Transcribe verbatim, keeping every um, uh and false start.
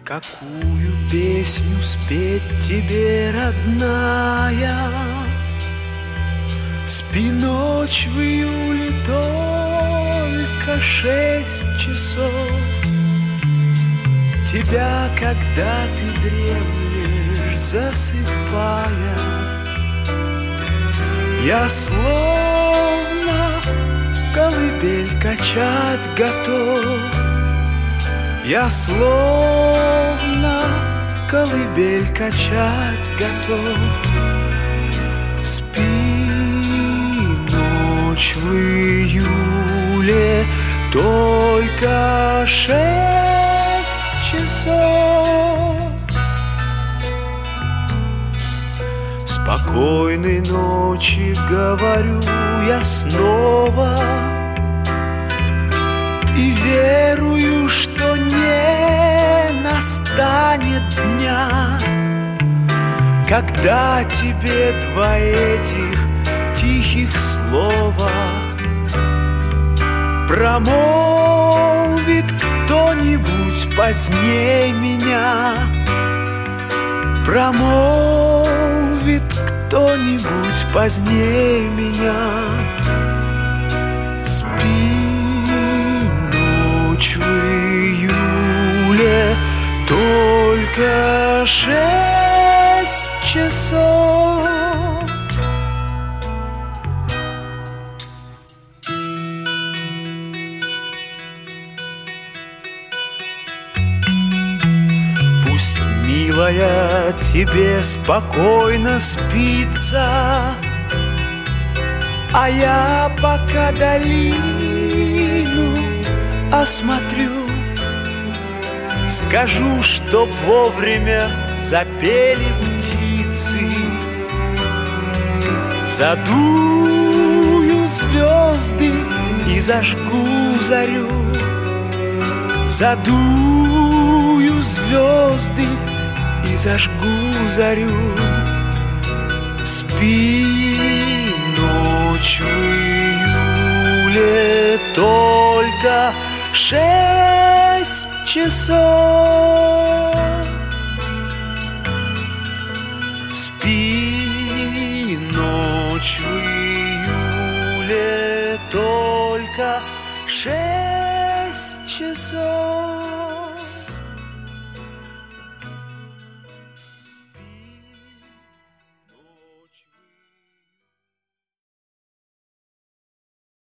Какую песню спеть тебе, родная? Спи ночь в июле только шесть часов. Тебя, когда ты дремлешь, засыпая, я словно колыбель качать готов. Я словно колыбель качать готов. Спи ночь в июле только шесть часов. Спокойной ночи, говорю я снова, и верую, что не настанет дня, когда тебе два этих тихих слова промолвит кто-нибудь позднее меня. Промолвит кто-нибудь позднее меня. Спи ночь в июле только шесть часов. Пусть, милая, тебе спокойно спится, а я пока долину осмотрю. Скажу, чтоб вовремя запели птицы. Задую звезды и зажгу зарю. Задую звезды и зажгу зарю. Спи ночь в июле только шесть часов. Спи ночь в июле только шесть часов.